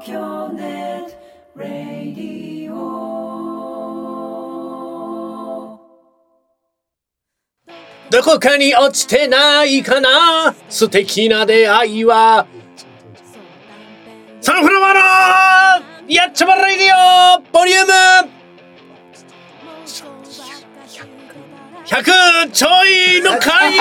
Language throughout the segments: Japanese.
京ネットラディオ。 どこかに落ちてないかな、素敵な出会いは。サンフラワーのやっちゃまレディオボリューム100ちょいの回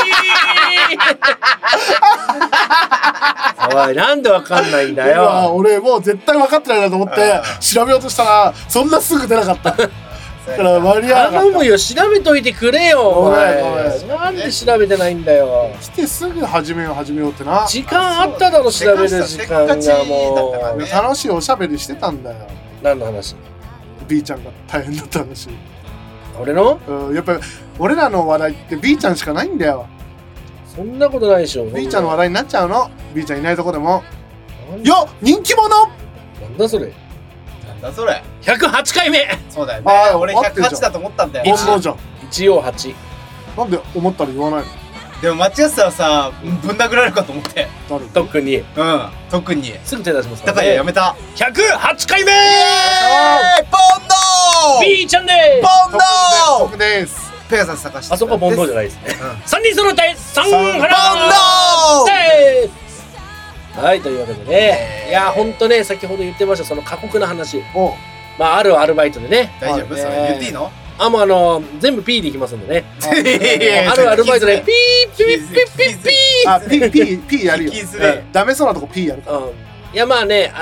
おい、なんでわかんないんだよ。 俺もう絶対分かってないなと思って調べようとしたらそんなすぐ出なかっただから間に合わなかった。 頼むよ、調べといてくれよ。 ごめんなんで調べてないんだよ。 来てすぐ始めようってな。 時間あっただろ、調べる時間が。もう楽しいおしゃべりしてたんだよ。 何の話？ B ちゃんが大変だった話。 俺の？ やっぱり俺らの話題って B ちゃんしかないんだよ。 そんなことないでしょ。 B ちゃんの話題になっちゃうの。 B ちゃんいないとこでもよ人気者。 なんだそれ。 なんだそれ。 108回目。 そうだよね。俺108だと思ったんだよ。 煩悩じゃん。 一応8。 なんで思ったら言わないの。 でも間違ってたらさ、ぶん殴られるかと思って。 特に特にすぐ手出しますかだからやめた。 108回目。 ボンドー B ちゃんでボンドー僕です。 ペガサス探してあそこはボンドじゃないですね。3人揃ってサンフラワーボンドーです。はい、というわけでね、いやほんとね、先ほど言ってましたその過酷な話。まああるアルバイトでね。 大丈夫？それ言っていいの？ もう全部 P でいきますんでね。あるアルバイトでピーピーピーピーピー P やるよ。ダメそうなとこ P やるから。 いやまあね、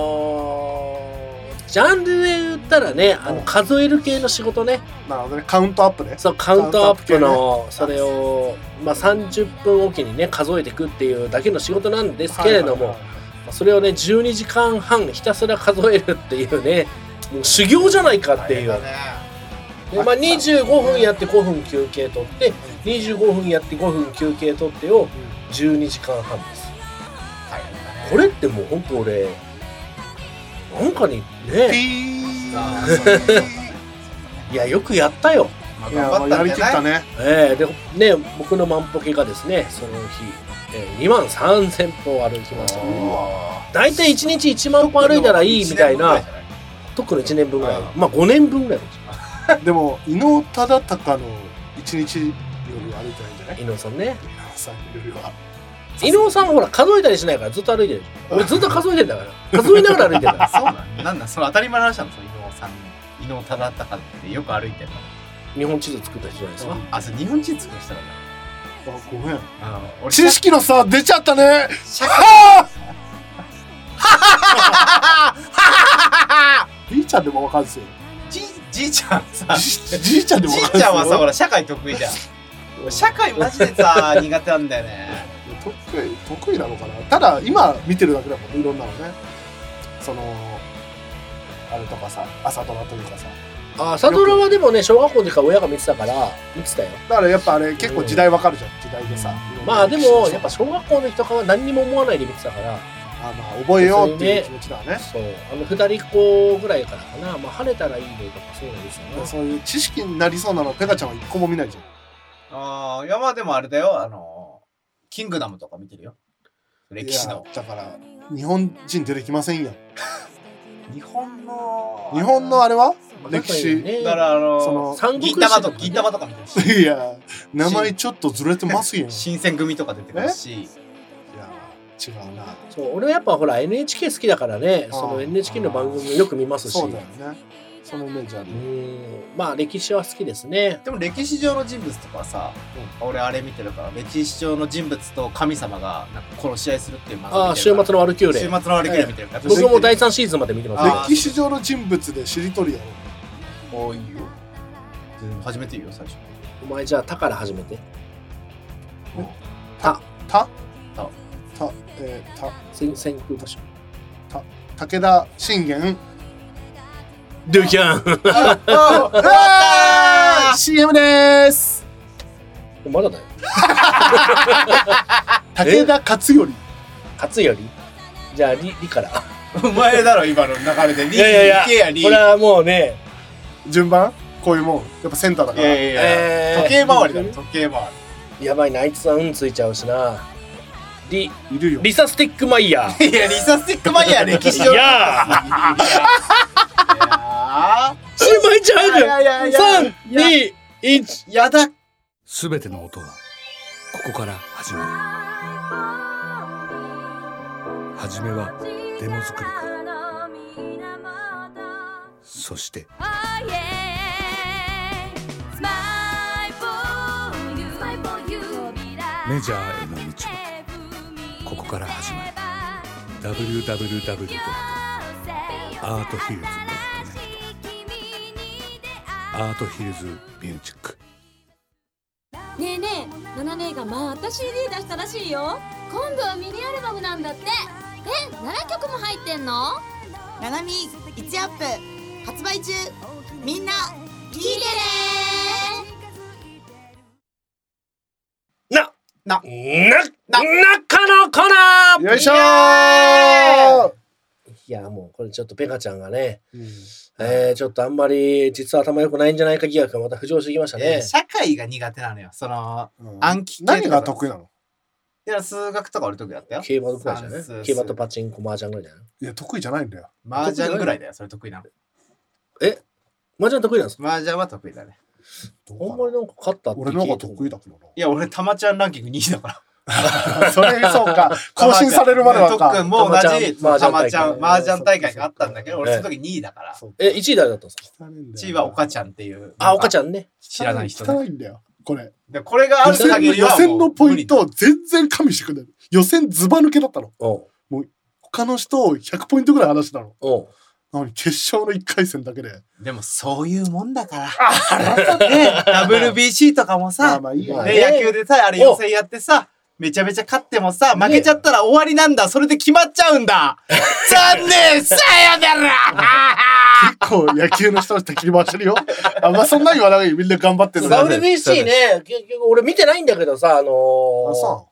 ジャンルで言ったらね、数える系の仕事ね。 なるほどね、カウントアップね。 そう、カウントアップのそれをまあ30分おきにね数えていくっていうだけの仕事なんですけれども、それをね12時間半ひたすら数えるっていうね、もう修行じゃないかっていう。でまあ25分やって5分休憩取って25分やって5分休憩取ってを12時間半です。これってもうほんと俺なんかにねいやよくやったよ。 いややりきったね。 でね僕の万歩計がですねその日、23,000歩歩きましたね。だいたい1日1万歩歩いたらいいみたいな。特に1年分ぐらい、まあ5年分ぐらいですでも伊能忠敬の1日よりは歩いてないんじゃない？ 伊能さんね。 伊能さんよりは。 伊能さんほら数えたりしないからずっと歩いてる。俺ずっと数えてんだから数えながら歩いてるからそうなんだ、その当たり前の話なの。伊能さん、伊能忠敬ってよく歩いてるの。 日本地図作った人じゃないですか。 あ、それ日本地図作る人なんだ。 ごめん。 俺知識の差出ちゃったね。B ちゃんでもわかるんですよ。 じいちゃんさ、 じいちゃんでもわかるんですよ。 じいちゃんはさ、ほら社会得意じゃん。社会マジでさ苦手なんだよね。 得意なのかな。ただ今見てるだけだもんね、いろんなのね。そのあれとかさ、朝ドラというかさ。 朝ドラはでもね小学校の時から親が見てたから見てたよ。 だからやっぱあれ結構時代わかるじゃん、時代でさ。 まあでもやっぱ小学校の時とかは何にも思わないで見てたから。 まあ覚えようっていう気持ちだね。 そう2人っ子ぐらいからかな。まあ晴れたらいいねとかそうなんですよね。 そういう知識になりそうなのペガちゃんは一個も見ないじゃん。 いやまあでもあれだよ、キングダムとか見てるよ。歴史の。 だから日本人出てきませんよ。 日本のあれは歴史。 だからその銀玉とか見てるし。 いや名前ちょっとずれてますよ。 新選組とか出てくるし。 いや違うな。 そう俺はやっぱほら NHK 好きだからね、その NHK の番組よく見ますし。 そうだよね。そのイメージある。 まあ歴史は好きですね。 でも歴史上の人物とかさ、俺あれ見てるから歴史上の人物と神様がなんか殺し合いするっていう漫画。 週末のワルキューレ。 週末のワルキューレ見てるから。 僕も第3シーズンまで見てます。 歴史上の人物でしりとりやろう。 いいよ。初めて言うよ最初。 お前じゃあ「た」から始めて。先空場所。 武田信玄。 ドゥキャン。 CM でーす。 まだだよ。 武田勝頼。 勝頼。じゃあリから。 お前だろ今の流れで。 いやこれはもうね順番こういうもんやっぱセンターだから。 時計回りだろ時計回り。 やばいな、あいつはついちゃうしな。 いるよ。 リサスティックマイヤー。 いやリサスティックマイヤー歴史上いやーしまいちゃうじゃん。3、2、1。 やだ。 すべての音はここから始まる。はじめはデモ作りから、そしてメジャーへの道はここから始まる。 www.arthills.net アートヒルズミュージック。 ねえねえ、ナナ姉がまた CD 出したらしいよ。今度はミニアルバムなんだって。7曲も入ってんの？ ナナミ1アップ発売中。みんな聞いてなな中のコーナー。 よいしょー。 いやもうこれちょっとペカちゃんがね、 うん、 ちょっとあんまり実は頭良くないんじゃないか疑惑がまた浮上してきましたね。 社会が苦手なのよ。その、暗記系何が得意なの？ いや数学とか俺得意だったよ。 競馬とくらいじゃない？ 算数競馬とパチンコ麻雀ぐらいじゃない？ いや得意じゃないんだよ。 麻雀ぐらいだよそれ得意なの。 麻雀得意なんですか？ 麻雀は得意だね。 あんまりなんか勝ったって聞いて俺の方が得意だけどな。 いや俺たまちゃんランキング2位だから。 それそうか更新されるまではか。 特訓も同じたたまちゃんまちゃん麻雀大会があったんだけど俺その時2位だから。 1位誰だったんですか 1位は岡ちゃんっていう。 あ、岡ちゃんね。 知らない人汚いんだよこれ。 でこれがある限りは予選のポイントを全然加味してくれる。予選ズバ抜けだったの。 もう他の人を100ポイントぐらい話したの。 おなのに決勝の1回戦だけで。 でもそういうもんだから。ね WBC とかもさ、 まあいいやね野球でさあれ予選やってさ。めちゃめちゃ勝ってもさ負けちゃったら終わりなんだ。それで決まっちゃうんだ。残念さよなら。 結構野球の人たち敵に回してるよ。あんまそんなに言わないよ。みんな頑張ってるのに。 WBC ね、結局俺見てないんだけどさ、 あそ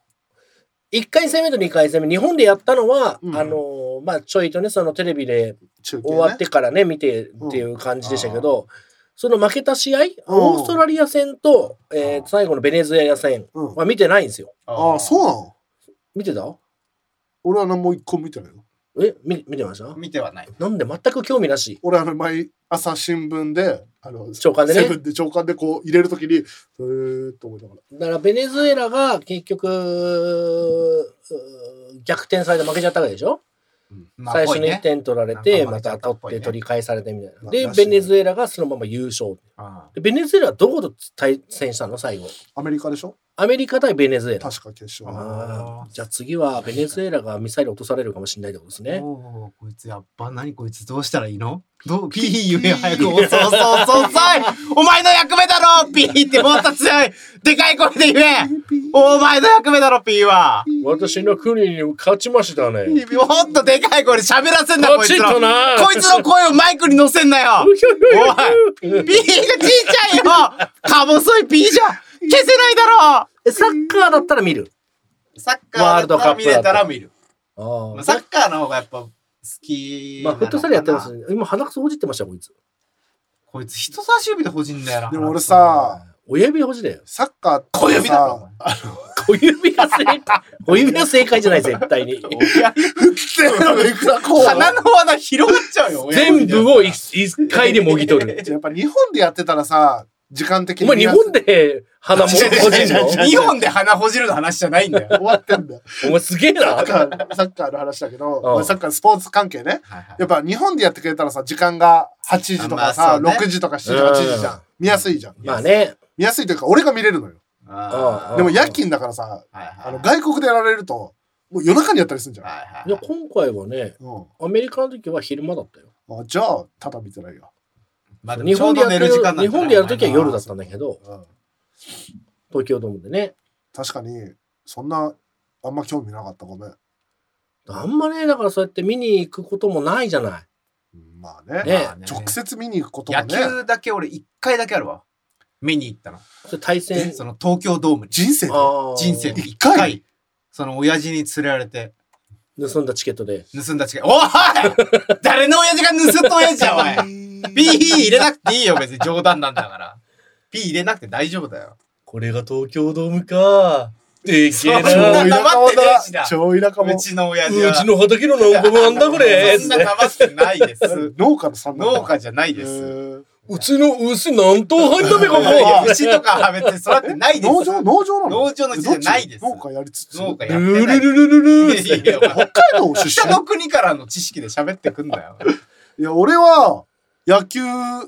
1回戦目と2回戦目、日本でやったのは、 うんまあちょいとね、そのテレビでう中継ね終わってからね、見てっていう感じでしたけど、その負けた試合、オーストラリア戦と、最後のベネズエラ戦は見てないんですよ。 ああそうなの？ 見てた？ 俺は何も一個見てないよ。 見てました？ 見てはない。 なんで全く興味なし。 俺毎朝新聞で朝刊でねセブンで朝刊でこう入れるときにと思いながら。 だからベネズエラが結局逆転されて負けちゃったわけでしょ？最初に1点取られて、また取って取り返されてみたいな。で、ベネズエラがそのまま優勝。でベネズエラはどこと対戦したの最後？ アメリカでしょ？ アメリカ対ベネズエラ。 確か決勝。 じゃあ次はベネズエラがミサイル落とされるかもしれないってことですね。 こいつやっぱ何こいつどうしたらいいの？ピー言え早く。そうお前の役目だろピーってもっと強いでかい声で言え。お前の役目だろピーは。 私の国に勝ちましたね。 もっとでかい声で喋らせんなこいつの。 ここいつの声をマイクに乗せんなよ。おいピーがちっちゃいよ。か細いピーじゃ消せないだろ。 サッカーだったら見る。 サッカーだったら見れたら見る。サッカーの方がやっぱ好き。 まあフットサルやってますね。今鼻くそほじってましたこいつ。 こいつ人差し指でほじんだよな。 でも俺さ、 親指ほじだよ。 サッカーってさ、 小指だろ。 小指が正解。小指が正解じゃない絶対に。 鼻の穴広がっちゃうよ。 全部を一回でもぎ取る。 やっぱ日本でやってたらさ、時間的に。 お前日本で鼻もほじんの？ 日本で鼻ほじるの話じゃないんだよ。 終わってんだよ。 お前すげえな。 サッカーの話だけど、サッカースポーツ関係ね。やっぱ日本でやってくれたらさ、時間が8時とかさ、6時とか7時、8時じゃん。見やすいじゃん。 まあね。 見やすいというか、俺が見れるのよ。でも夜勤だからさ、外国でやられると、もう夜中にやったりするんじゃん。 いや今回はね、アメリカの時は昼間だったよ。 じゃあ、ただ見てないよ。 日本でやる時は夜だったんだけど、東京ドームでね。 確かに、そんな、あんま興味なかった。ごめん。 あんまね、だからそうやって見に行くこともないじゃない。 まあね。直接見に行くこともね。 野球だけ俺1回だけあるわ。見に行ったの。 それ対戦。 その東京ドームに。 人生で 1回。その親父に連れられて。 盗んだチケットで。 盗んだチケット。おい誰の親父が盗った親父や、おい。ピー入れなくていいよ、別に冗談なんだから。ピー入れなくて大丈夫だよ。 これが東京ドームか。 でけえそんなな。 黙ってねえしな超田舎もうちの親父は。 うちの畑の何個もなんだこれ。 そんな黙ってないです。 農家の三男農家じゃないです。 うちの牛何頭入んだべここ。 いや牛とかは別に育ってないです。 農場なの？ 農場の人じゃないです。 農家やりつつ。 農家やルルってない。 ルルルルいやいやお前北海道出北身の国からの知識で喋ってくんだよ。 いや、俺は野球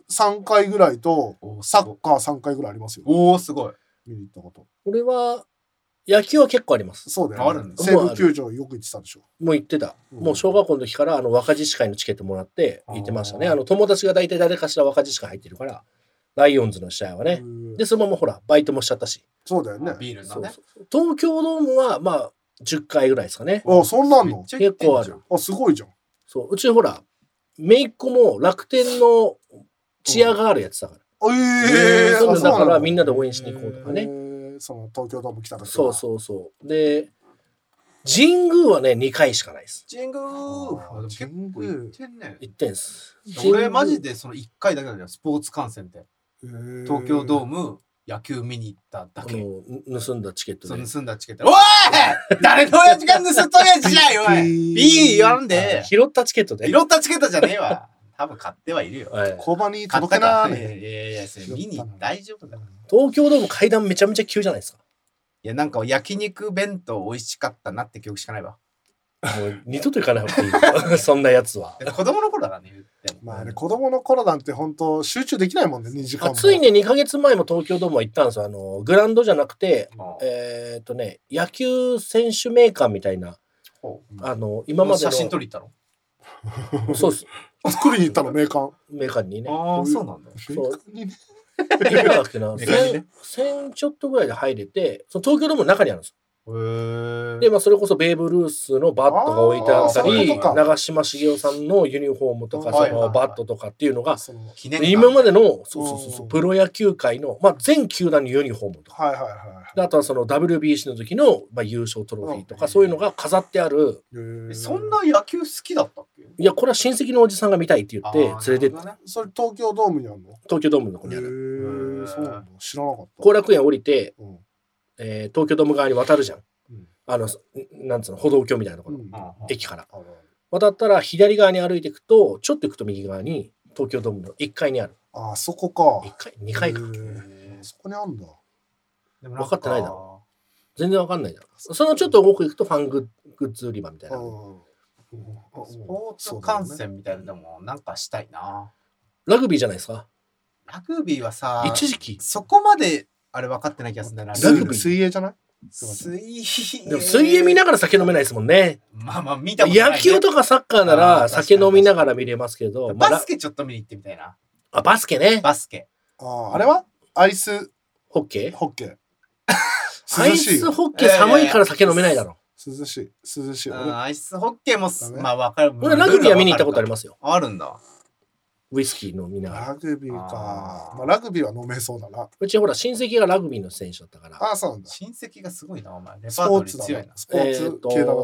3回ぐらいとサッカー3回ぐらいありますよ。 おー、すごい。 見に行ったこと。 俺は野球は結構あります。 そうだよ、ね。 あるんだ西武球場よく行ってたでしょ。 もう行ってた。 うんもう小学校の時から若獅子会のチケットもらって行ってましたね。友達が大体誰かしら若獅子会入ってるから、ライオンズの試合はね。で、そのままほら、バイトもしちゃったし。 そうだよね。 ビールのね。 そうそう東京ドームはまあ10回ぐらいですかね。 あ、そんなんの？ 結構ある。 あ、すごいじゃん。 そう。うちほら、姪っ子も楽天のチアガールやってたから。そうだからみんなで応援しに行こうとかね。 その東京ドーム来た時は。 そうそうそう。で、神宮はね、2回しかないです。 神宮あー結構行ってんね。 行ってんす。 俺マジでその1回だけだよ、スポーツ観戦って。東京ドーム。 ム野球見に行っただけ。 盗んだチケットで。 その盗んだチケット。おい誰の親父が盗っとるやつじゃい、おい !B 言わんで。 拾ったチケットで。 拾ったチケットじゃねえわ。多分買ってはいるよ。 はい交番に買っ届けなたかいやーね。 いやいや、それ見に大丈夫だ。い東京ドーム階段めちゃめちゃ急じゃないですか。 や、なんか焼肉弁当美味しかったなって記憶しかないわ。 もう二度と行かない方がいいよ。そんなやつは。 で子供の頃だからね、言っても。 まあね、子供の頃なんて本当集中できないもんね、2時間も。 ついね、2ヶ月前も東京ドームは行ったんですよ。グラウンドじゃなくて、野球選手メーカーみたいな、今までの。 写真撮り行ったの？ そうです。 作りに行ったの、メーカー。 メーカーにね。 ああ、そうなんだ。 そうにねいくらだっけな、 メカにね 1000ちょっとぐらいで入れて、その東京ドームの中にあるんですよ。 へで、まあ、それこそベーブ・ルースのバットが置いてあったあーそういうり、 ことか長嶋茂雄さんのユニフォームとか、 はいそのバットとかっていうのが、 その記念館今までの、そううんプロ野球界の、まあ、全球団のユニフォームとか、 はいはいはであとはその WBC の時の、まあ、優勝トロフィーとか、そういうのが飾ってある、 い。 そんな野球好きだったっけ？ いや、これは親戚のおじさんが見たいって言って、連れてって、 それ東京ドームにあるの？ 東京ドームのとこにあへる。 え、そうなんだ。知らなかった。 後楽園降りて、 うん東京ドーム側に渡るじゃん。 うんなんつうの、歩道橋みたいなところ、 うん駅から。 ある渡ったら左側に歩いていくと、ちょっと行くと右側に東京ドームの1階にある。 あそこか。 1階 ?2 階か。 へえそこにあるんだ。 分かってないだろ全然わかんないだろ。そのちょっと奥行くとファングッズ売り場みたいな。 うんスポーツ観戦みたいなのもなんかしたいな。 ラグビーじゃないですか。 ラグビーはさ、 一時期。 そこまであれ分かってない気がするんだよな。 ラグビー水泳じゃない？ 水泳。 でも水泳見ながら酒飲めないですもんね。 まあまあ見たことない、ね。 野球とかサッカーなあらー酒飲みながら見れますけど、まあバスケちょっと見に行ってみたいな。 バスケね。 バスケ。 あれはアイスホッケーホッケー。 アイ涼しいよ。 スホッケー寒いから酒飲めないだろ。 涼しい。涼しい。 アイスホッケーもダメまあ分かる。 俺ラグビーは見に行ったことありますよ。 あるんだ。 ウイスキー飲みながら。 ラグビーか。 あーまあラグビーは飲めそうだな。 うちほら親戚がラグビーの選手だったから。 ああ、そうなんだ。 親戚がすごいな、お前。レスパーポーツだトリー強いな。。 なスポーツ系だな。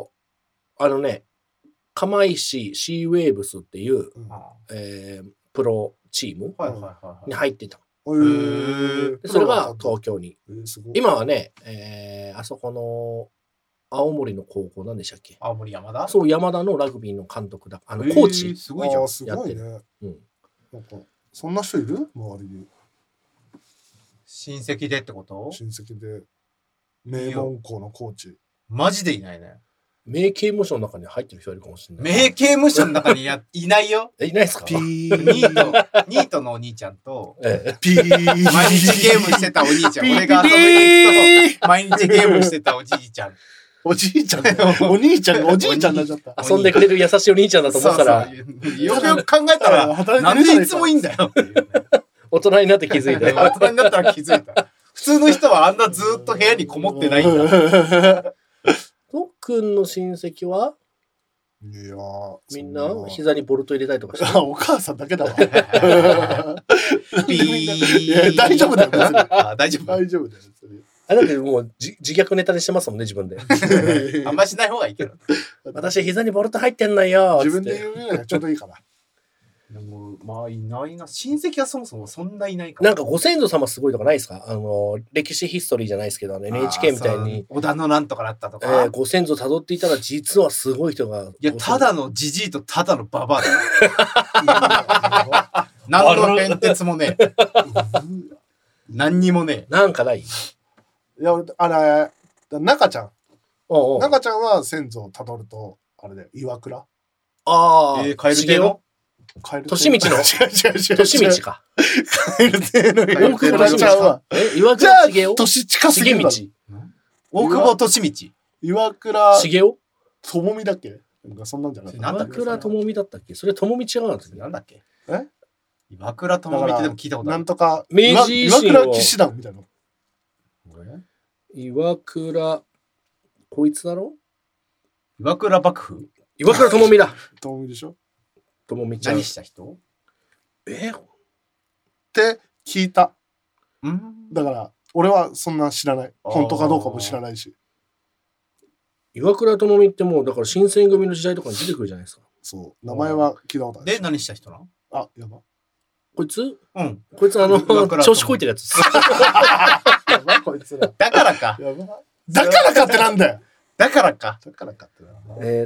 釜石シーウェーブスっていう、 うんプロチームはいはいはいはい。 に入ってた。 へーでそれが東京に。 すごい。 今はね、あそこの青森の高校なんでしたっけ？ 青森山田そう、山田のラグビーの監督だ。コーチ。 すごいじゃんあー。すごいね。 うんなんか、そんな人いる周りに。 親戚でってこと親戚で。名門校のコーチ。 マジでいないね。 名刑務所の中に入ってる人いるかもしれない。 名刑務所の中にいないよ。 いないですか？ ピニー。 ートのお兄ちゃんと、 ピー。 毎日ゲームしてたお兄ちゃん。俺が遊びに行くと、毎日ゲームしてたおじいちゃん。 おじいちゃん。お兄ちゃんがおじいちゃんになっちゃった。 遊んでくれる優しいお兄ちゃんだと思ったら、 そうそうよくよく考えたら、なんでいつもいいんだよっていうね。 大人になって気づいたよ。 大人になったら気づいた。普通の人はあんなずっと部屋にこもってないんだ。 とっくんの親戚はいやーみんな膝にボルト入れたりとかしてあ、お母さんだけだわ。 ピーいや大丈夫だよ、別に。 あ、大丈夫。 大丈夫だよ、別に。 だってもう自虐ネタにしてますもんね、自分で。 あんましない方がいいけど。 私膝にボルト入ってんのよ。 自分でつって言うのがちょうどいいかな。 でもまあいないな。親戚はそもそもそんないないから。 なんかご先祖様すごいとかないですか？歴史ヒストリーじゃないですけど、NHK みたいに。 織田のなんとかだったとか。 ご先祖辿っていたら実はすごい人が。 いや、ただのジジイとただのババアだよ。何の変哲もねえ。何にもねえ。 なんかない？ いや、あれ、中ちゃん。 おうおう中ちゃんは先祖をたどると、あれで、岩倉。 ああ、 カエル亭のカエル利道の違う違う違う違う。 利道か。 カエル亭の岩大久保利倉ちゃんは道。岩じゃあ、 倉茂雄？ 年近すぎるだろ。 茂大久保利道。 岩倉茂雄？ 智美だっけ？なんかそんなんじゃなかった。 岩倉智美だったっけ？それ智美違うんですね。 なんだっけ？ え？ 岩倉智美ってでも聞いたことある。 なんとか、 明治維新を岩倉騎士団みたいな。 岩倉、こいつだろ？ 岩倉幕府？ 岩倉智美だ。 智美でしょ？ 智美ちゃん何。した人？ って聞いた。 うん。 だから、俺はそんな知らない。本当かどうかも知らないし。 岩倉智美ってもうだから新選組の時代とかに出てくるじゃないですか。 そう。名前は聞いたことある。 で、何した人なの？ あ、やば。 こいつうん。 こいつ岩倉調子こいてるやつ。 やば、こいつら。 だからか。 やば。だからかってなんだよ。 だからか。 だからかってな。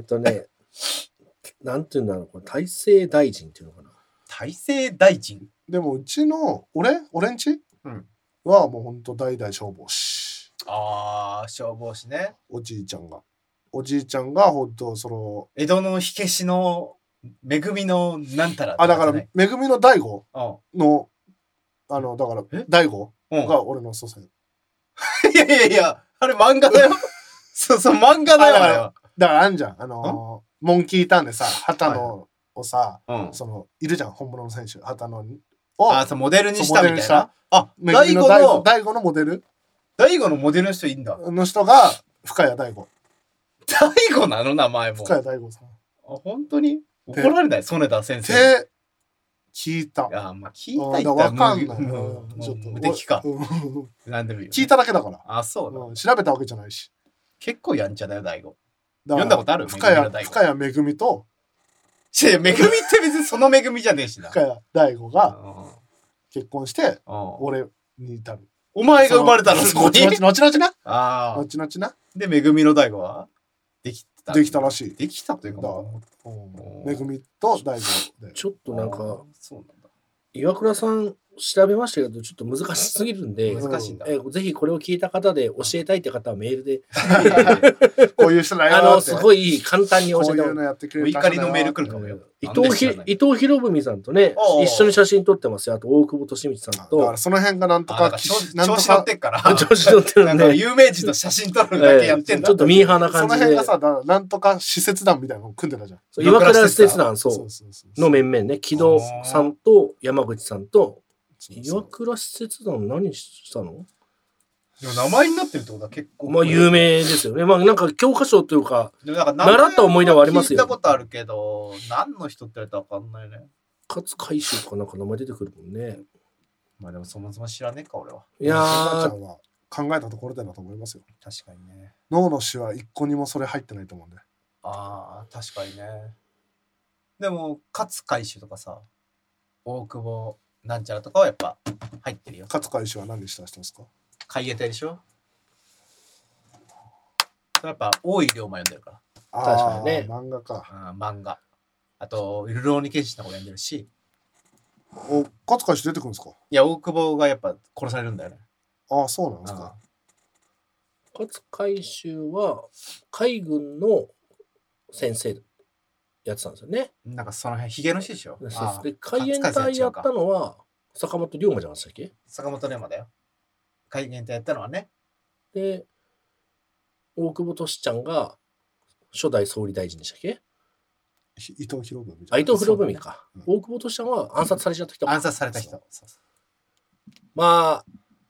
なんていうんだろう、これ大政大臣っていうのかな。 大政大臣。 でも、うちの、俺んちうんはもうほんと代々消防士。 ああ、消防士ね。 おじいちゃんが。おじいちゃんがほんと、 江戸の火消しの恵みのなんたらあ、だから、 ね。 めぐみの大悟うん。 の、だからえ、 大悟うん。 が俺の祖先。 いやいやいや、あれ漫画だよ。そうそう、漫画だよ、あれは。 だからあんじゃん。モンキーターンでさ、旗のをさ、 うん。 いるじゃん、本物の選手。旗のあ、そう、モデルにしたみたいそうモデルにな。あ、 めぐみの大悟のモデル大悟のモデルの人いいんだ。 の人が、深谷大悟。 大悟なの名前も。 深谷大悟さん。 あ、本当に怒られない曽根田先生。 って聞いた。 いや、まあ聞いた言ったわかんない。 もうちょっと無敵か。 うんなんでもいいよ。 聞いただけだから。 あ、そうだ。 調べたわけじゃないし。 結構やんちゃだよ、大悟。 だから読んだことある深谷めぐみの大悟めぐみといや、めぐみって別にそのめぐみじゃねえしな。 深谷大悟がうん結婚して、 うん俺に至る。 お前が生まれたのそこに。 後々な。 ああ。 後々な。 で、めぐみの大悟はできた。 できたらしい。 できたというか、 だからめぐみと大悟で。 ちょっとなんか、 そうなんだ。 岩倉さん調べましたけど、ちょっと難しすぎるんで、 難しいんだ。 ぜひこれを聞いた方で教えたいって方はメールで、 こういう人だよって。 すごい簡単に教えてもらう。 こういうのやってくれる怒りのメール来るかもよ。 伊藤博文さんとねおうおう、 一緒に写真撮ってますよ。あと大久保利道さんだかとら、その辺がなんとか、 あなんか調子乗ってっから。 調子乗ってるなんんかで、 有名人と写真撮るだけやってんだ。 ちょっとミーハーなそ感じでの辺が、さ、だからなんとか施設団みたいなの組んでたじゃん。 そう岩倉施設団、そう、 そうそうの面々ね、木戸さんと山口さんと、岩倉施設団何したの？ でも名前になってるってことは結構。 まあ有名ですよね。まあなんか教科書というか、 でもなんか習った思い出はありますよ聞いたことあるけど、何の人って言われたらわかんないね。 勝海舟とかなんか名前出てくるもんね。 まあでもそもそも知らねえか、俺は。 いや赤ちゃー、 んは考えたところでだと思いますよ。 確かにね。 脳の死は一個にもそれ入ってないと思うんで。 ああ、確かにね。でも、勝海舟とかさ、大久保なんちゃらとかはやっぱ入ってるよ。 勝海舟は何した人ですか？ 海江隊でしょ。それやっぱ大井龍馬読んでるから。 確かにね漫画か。 漫画。あと、ルローニケンシンとかも読んでるし、 勝海舟出てくるんですか？ いや、大久保がやっぱ殺されるんだよね。 ああ、そうなんですか。 勝海舟は海軍の先生やってたんですよね。 なんかその辺、ヒゲの人でしょ。 で、海援隊やったのは坂本龍馬じゃなかったっけ？ 坂本龍馬だよ。海援隊やったのはね。 で、大久保利ちゃんが初代総理大臣でしたっけ？ 伊藤博文みあ、 たいな。 伊藤博文か。 うん大久保利ちゃんは暗殺されちゃった人か。 暗殺された人。そうそうまあ、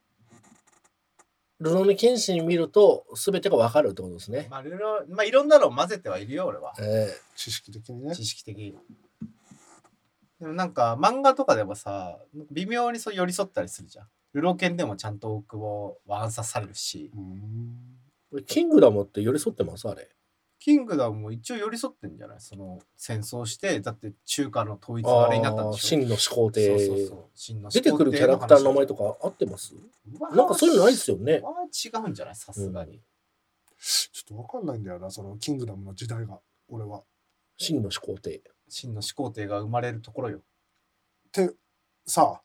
ルローニケンシン見ると全てが分かるってことですね。 まあ、いろんなのを混ぜてはいるよ、俺は。 知識的にね。 知識的。でもなんか漫画とかでもさ、微妙にそう寄り添ったりするじゃん。ルロケンでもちゃんと大久保は暗殺されるし。 うーん。 キングダムって寄り添ってますあれ。 キングダムも一応寄り添ってんじゃない？その戦争してだって中華の統一のあれになったんでしょ。 真の始皇帝。 真の出てくるキャラクターの名前とか合ってます？なんかそういうのないですよね。 違うんじゃない？さすがに。 ちょっとわかんないんだよな、そのキングダムの時代が、俺は。 真の始皇帝。 真の始皇帝が生まれるところよ。 ってさ、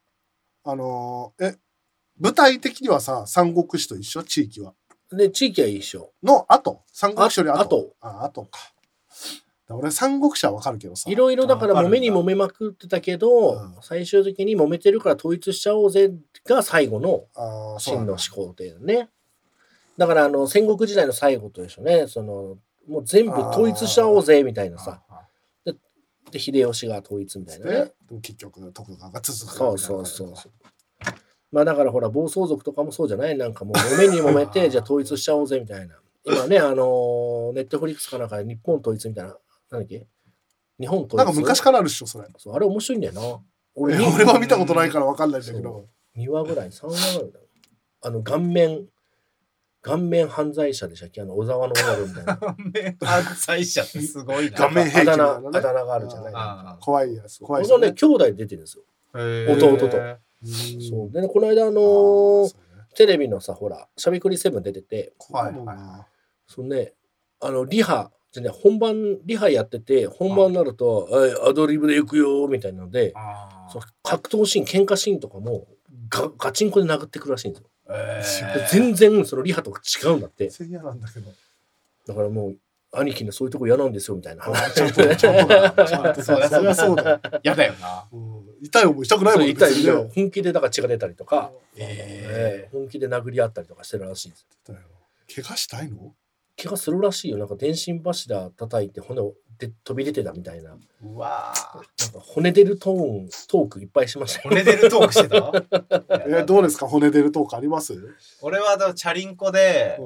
舞台的にはさ、三国志と一緒、地域は。 で、地域は一緒。 の後、三国志より後。 後。 後か。俺三国志はわかるけどさ。 いろいろだから揉めに揉めまくってたけど、最終的に揉めてるから統一しちゃおうぜが最後の真の始皇帝だね。だから戦国時代の最後とでしょね。もう全部統一しちゃおうぜみたいなさ。で秀吉が統一みたいなね。 でも結局徳川が続く。 そう。まあだからほら暴走族とかもそうじゃない？なんかもう揉めに揉めてじゃあ統一しちゃおうぜみたいな。今ねネットフリックスかなんかで日本統一みたいな。なんだっけ？日本統一。 なんか昔からあるっしょそれ。 そうあれ面白いんだよな。俺は見たことないから分かんないんだけど。 2話ぐらい3話ぐらい顔面犯罪者でしたっけ？小沢の親分みたいな。 顔面犯罪者ってすごいな。 顔面兵器あだ名があるじゃない。 怖いやつ。 怖いですね。兄弟出てるんですよ。弟と。そうでね、この間テレビのさほらしゃべくり7出てて、そうねリハじゃね本番リハやってて本番になるとアドリブで行くよみたいなので、格闘シーン喧嘩シーンとかもガチンコで殴ってくるらしいんですよ。全然そのリハと違うんだって。 全然嫌なんだけど。 だからもう兄貴のそういうとこ嫌なんですよみたいな話。 ちゃんとそりゃそうだよ。 嫌だよな。 痛い思いしたくないもんね。 痛い本気でだから血が出たりとか、本気で殴り合ったりとかしてるらしいです。 怪我したいの？ 怪我するらしいよ。なんか電信柱叩いて骨を飛び出てたみたいな。 うわなんか骨出るトークいっぱいしました。 骨出るトークしてた？ どうですか骨出るトークあります？ 俺はチャリンコで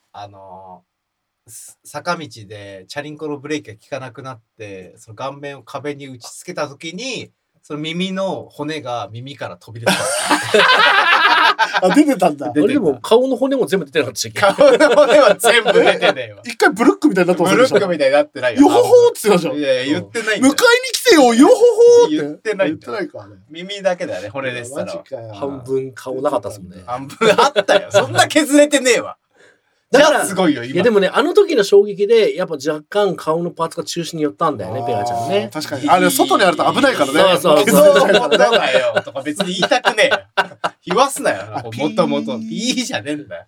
坂道でチャリンコのブレーキが効かなくなってその顔面を壁に打ちつけた時にその耳の骨が耳から飛び出た。 出てたんだ。 俺でも顔の骨も全部出てなかったし。 顔の骨は全部出てねえわ。 一回ブルックみたいになってますブルックみたいになってないよ。 よほほーって言ってたじゃん。 いや言ってない。 迎えに来てよよほほーって言ってない。 言ってないかね。 耳だけだよね骨でしたら。 半分顔なかったですもんね。 半分あったよ。そんな削れてねえわ。だからすごいよ今。 いやでもねあの時の衝撃でやっぱ若干顔のパーツが中心に寄ったんだよねペガちゃんね。 確かにあれ外にあると危ないからね。 そうだよとか別に言いたくねえよ。言わすなよ。もともとピーじゃねえんだよ。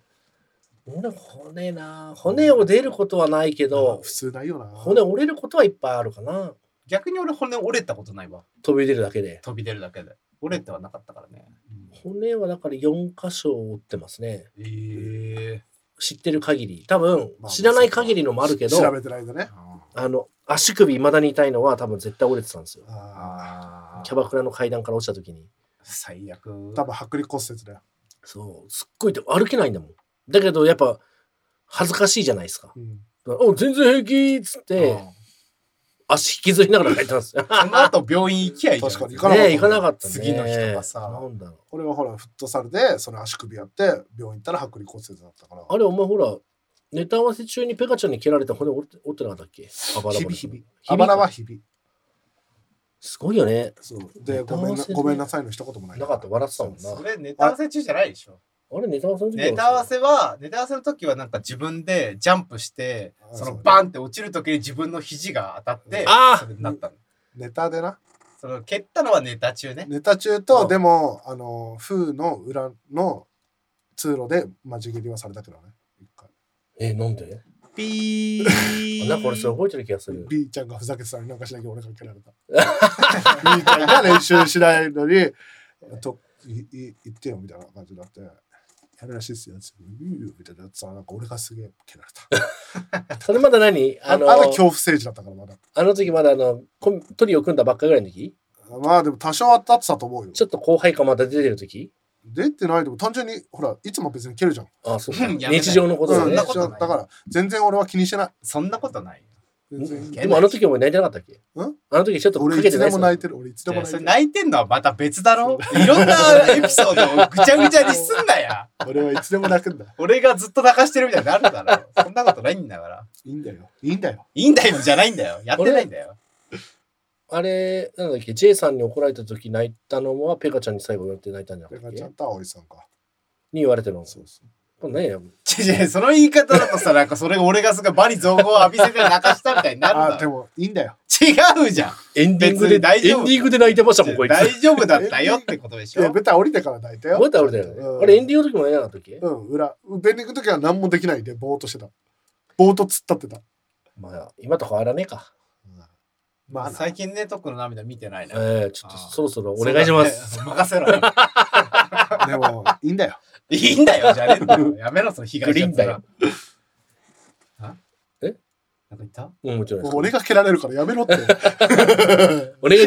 骨を出ることはないけど普通ないよな。 骨折れることはいっぱいあるかな。 逆に俺骨折れたことないわ。 飛び出るだけで。 折れてはなかったからね。 骨はだから4箇所折ってますね。知ってる限り多分知らない限りのもあるけど調べてないんだね。 足首未だに痛いのは多分絶対折れてたんですよ。キャバクラの階段から落ちた時に最悪。 多分剥離骨折だよ。 そうすっごい歩けないんだもん。だけどやっぱ恥ずかしいじゃないですか。全然平気っつって足引きずりながら帰ったんですよ。 その後病院行きゃいいじゃん。 確かに行かなかったね。 次の人がさ、 なんだろう。 俺はほらフットサルでその足首やって病院行ったら剥離骨折だったから。 あれお前ほらネタ合わせ中にペガちゃんに蹴られた骨折ってなかったっけ？ 日々。あばらは日々。 すごいよね。 そうでごめんなさいの一言もない。 なかった笑ってたもんな。 それネタ合わせ中じゃないでしょ。 あれネタ合わせの時ネタ合わせの時はなんか自分でジャンプしてそのバンって落ちる時に自分の肘が当たってそれになったの。 ネタでな。 その蹴ったのはネタ中ね。 ネタ中とでも風の裏の通路でマジ蹴りはされたけどね。一回。 なんで？ ピー。 なんか俺それ覚えてる気がする。 B ちゃんがふざけてたのになんかしなきゃ俺が蹴られた。B ちゃんが練習しないのにと言ってよみたいな感じになって。やるらしいですよ。みたいなやつはなんか俺がすげえ蹴られた。 それまだ何？ 恐怖政治だったからまだ。 あの時まだトリオ組んだばっかぐらいの時？ まあでも多少あったってたと思うよ。 ちょっと後輩感まだ出てる時？ 出てないでも単純にほらいつも別に蹴るじゃん。 あ、そうか。日常のことだね。 だから全然俺は気にしてない。 そんなことない。 全然いいでもあの時も泣いてなかったっけ？あの時ちょっとか俺いつけてないっすよでも泣いてる。俺いつでも泣いてる。 泣いてんのはまた別だろ。いろんなエピソードをぐちゃぐちゃにすんなや。 俺はいつでも泣くんだ。 俺がずっと泣かしてるみたいになるだろ。そんなことないんだから。 いいんだよ。いいんだよ。 いいんだよじゃないんだよ。やってないんだよ。 あれ、なんだっけ、J さんに怒られた時泣いたのはペカちゃんに最後言われて泣いたんじゃなかったっけ？ ペカちゃんと葵さんか。 に言われてるの。 そうそう。 これ何や？ その言い方だとさ、なんかそれが俺がすごいバリ造語を浴びせて泣かしたみたいになるんだでもいいんだよ。 違うじゃん。 エンディングで大丈夫泣いてましたもん、こいつ。 大丈夫だったよってことでしょ。 舞台降りてから泣いたよ。 舞台降りたよね。あれエンディングの時も泣いなかったっけ？ エンディングの時は何もできないでぼーっとしてた。ぼーっと突っ立ってた。 まあ、今と変わらねえか。 まあ最近ね、特の涙見てないね。 ちょっとそろそろお願いします。 任せろ。 でも、いいんだよ。 いいんだよ、じゃねえんだよ。やめろ、その被害者。 グリーンだよ。 えなんか言った？ もちろん。 俺が蹴られるからやめろって。 お願いし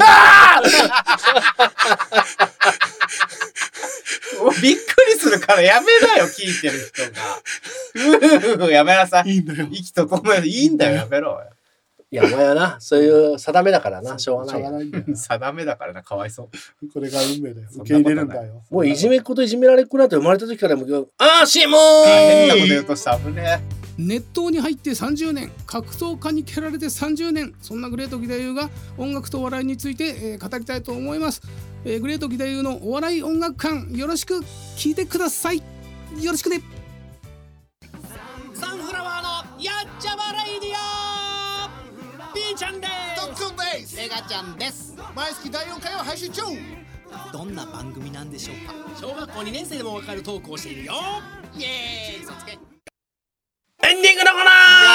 ます。びっくりするからやめなよ、聞いてる人が。やめなさい。 いいんだよ。 息整える。いいんだよ、やめろ。 いや、お前はな、そういう定めだからな、しょうがない。 しょうがないんだよ。 定めだからな、かわいそう。 これが運命だよ。受け入れるんだよ。 もういじめっ子といじめられっ子なんて生まれた時からもう、シモ変なこと言うとした危ねえ。 熱湯に入って30年、格闘家に蹴られて30年、そんなグレート義太夫が音楽とお笑いについて、語りたいと思います。グレート義太夫のお笑い音楽館、よろしく聞いてください。よろしくね。 サンフラワーのやっちゃまレイディオ、ピーちゃんです。 トックンです。 メガちゃんです。 毎月第4回を配信中。 どんな番組なんでしょうか。小学校2年生でもわかるトークをしているよ。イエーイ、嘘つけ。 エンディングのコーナー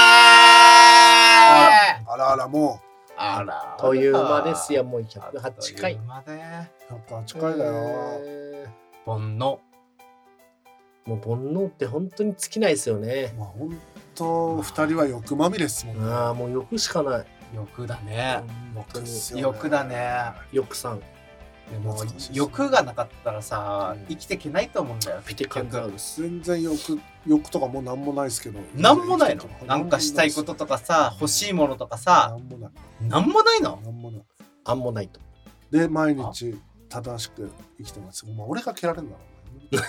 あらあら、もう。 あら。 という間ですよ、もう108回。 108回だよ。 煩悩。 もう煩悩って本当に尽きないですよね。 まあ本当2人は欲まみれですもんね。 ああ、もう欲しかない。 欲だね。 欲欲だね。 欲さん。 でも欲がなかったらさ、生きていけないと思うんだよ。 ピテカンザウルス。 全然欲とかもうなんもないですけど。 なんもないの？なんかしたいこととかさ、欲しいものとかさ。 なんもない。 なんもないの？ なんもない。 あんもないと。 で、毎日正しく生きてます。まあ俺が蹴られるんだろうね。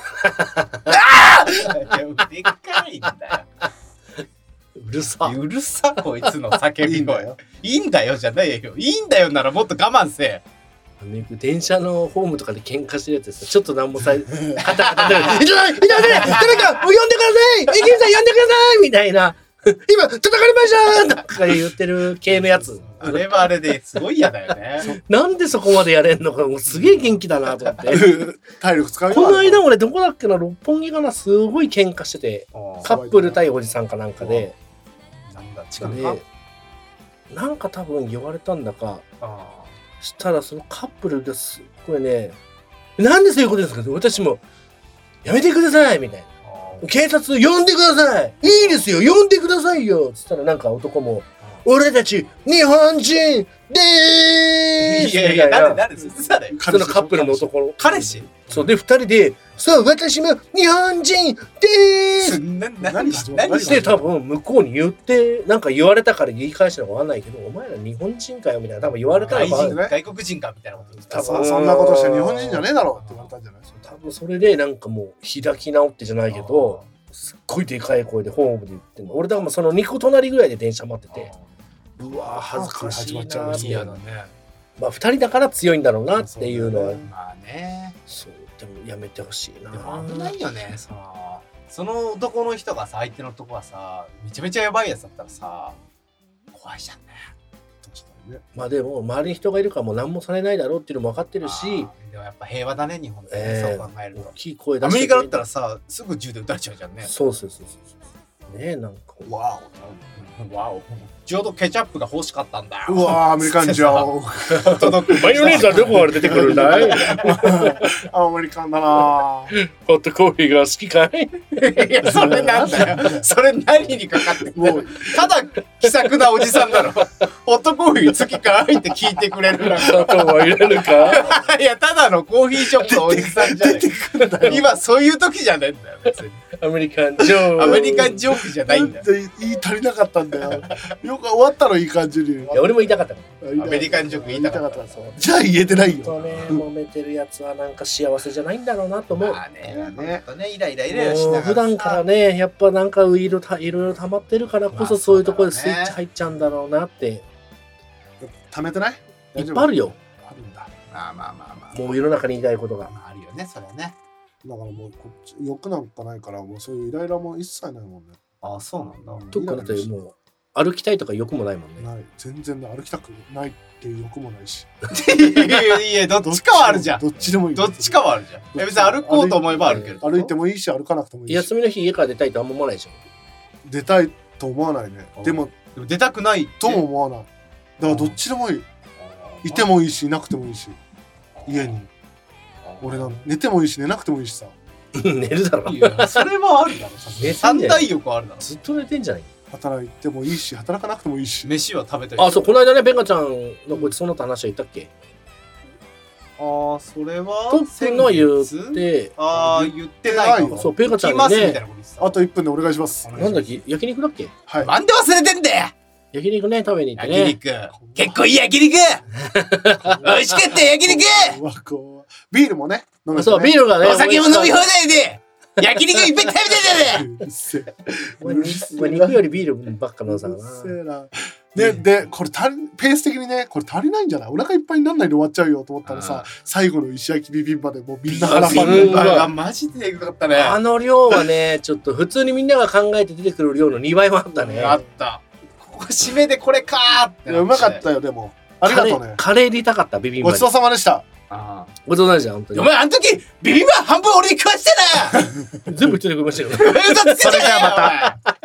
でっかいんだよ。 うるさ。 うるさ、こいつの叫び声。いいんだよじゃないよ。いいんだよならもっと我慢せえ。 電車のホームとかで喧嘩してるやつさ、ちょっとなんもさ、カタカタで、誰か呼んでください、駅員さん呼んでくださいみたいな、今叩かれましたとか言ってる系のやつ。 あれはあれですごい嫌だよね。 なんでそこまでやれんのか、もうすげえ元気だなと思って。 体力使うよ。 この間俺どこだっけな、六本木かな、すごい喧嘩してて、カップル対おじさんかなんかで、なんか多分言われたんだか、したらそのカップルがすっごいね、なんでそういうことですか、私もやめてくださいみたいな、警察呼んでください、いいですよ呼んでくださいよつったら、なんか男も俺たち日本人でーすみたいな、 誰そのカップルの男の彼氏、 そうで2人で、そう私も日本人でーす何して多分向こうに言って、なんか言われたから言い返したのかわかんないけど、お前ら日本人かよみたいな多分言われたら、 外国人かみたいなこと言った。 そんなことして日本人じゃねえだろって言われたんじゃない？ 多分それでなんかもう開き直ってじゃないけど、すっごいでかい声でホームで言ってんの。俺だからその2個隣ぐらいで電車待ってて、うわ恥ずかしいなーって。まあ2人だから強いんだろうなっていうのは、 まあね、 そうでもやめてほしいな。 でも危ないよね。その男の人がさ、相手の男がさ、めちゃめちゃやばいやつだったらさ、怖いじゃんね。 まあでも周りに人がいるからもう何もされないだろうっていうのも分かってるし、 でもやっぱ平和だね日本ってね、そう考えると。 大きい声出してアメリカだったらさ、すぐ銃で撃たれちゃうじゃんね。 そうね、なんかわおちょうどケチャップが欲しかったんだよ。 うわアメリカンジャーマヨネーズはどこから出てくるんだい？ アメリカンだな。 ホットコーヒーが好きかい？ いやそれなんだよ。それ何にかかってくる？ただ気さくなおじさんだろ。ホットコーヒー好きかいって聞いてくれる。 砂糖は入れるかいや、ただのコーヒーショップのおじさんじゃない。今そういう時じゃないんだよ、別に。 アメリカンジョーク。 アメリカンジョークじゃないんだよ。 言い足りなかったんだよ。よく終わったのいい感じに。 いや俺も言いたかった。 アメリカンジョーク言いたかった。 じゃあ言えてないよ。 そうね、揉めてるやつはなんか幸せじゃないんだろうなと思う。 まあね、イライラしながら。 普段からね、やっぱなんかいろいろ溜まってるからこそそういうところでスイッチ入っちゃうんだろうなって。 溜めてない？ いっぱいあるよ。 あるんだ。 まあ。 もう世の中に言いたいことが。 あるよね、それはね。 だからもうこっち欲なんかないからもうそういうイライラも一切ないもんね。 ああ、そうなんだ。 とかだってもう歩きたいとか欲もないもんね。 ない。全然歩きたくないっていう欲もないし。 いや、どっちかはあるじゃん。 どっちでもいい。 どっちかはあるじゃん。別に歩こうと思えば歩ける。 歩いてもいいし歩かなくてもいいし。 休みの日家から出たいとあんま思わないでしょ。 出たいと思わないね。でも出たくないとも思わない。だからどっちでもいい。いてもいいしいなくてもいいし。家に。俺なん寝てもいいし寝なくてもいいしさ。 寝るだろ。 いや、それはあるだろ。三大欲あるだろ。 ずっと寝てんじゃない？ 働いてもいいし働かなくてもいいし。 飯は食べたい。 あ、そう、この間ねベンガちゃんのごちそうの話は言ったっけ？ ああ、それはトップの言って、 ああ、言ってないよ。 そう、ペガちゃんにね、 あと1分でお願いします。 なんだっけ、焼肉だっけ？ はい。 なんで忘れてんだよ。 焼肉ね、食べに行ってね。 焼肉。結構いい焼肉。美味しかった焼肉。 ビールもね。 そう、ビールがね。 お酒も飲み放題で。焼肉いっぱい食べてたね。 肉よりビールばっか飲んだな。 で、これペース的にね、これ足りないんじゃない？お腹いっぱいにならないで終わっちゃうよと思ったらさ、最後の石焼きビビンバでもうみんな腹パンビビンバがマジでエグかったね。 あの量はね、ちょっと普通にみんなが考えて出てくる量の2倍もあったね。 あった。ここ締めでこれかーって。 うまかったよ、でも。ありがとうね。 カレー入れたかった、ビビンバ。 ごちそうさまでした。 ごちそうさまでした、本当に。 お前、あの時、ビビンバ半分俺に食わしてな全部一人で食いましたよ。 嘘つけたよ。 それじゃあまた。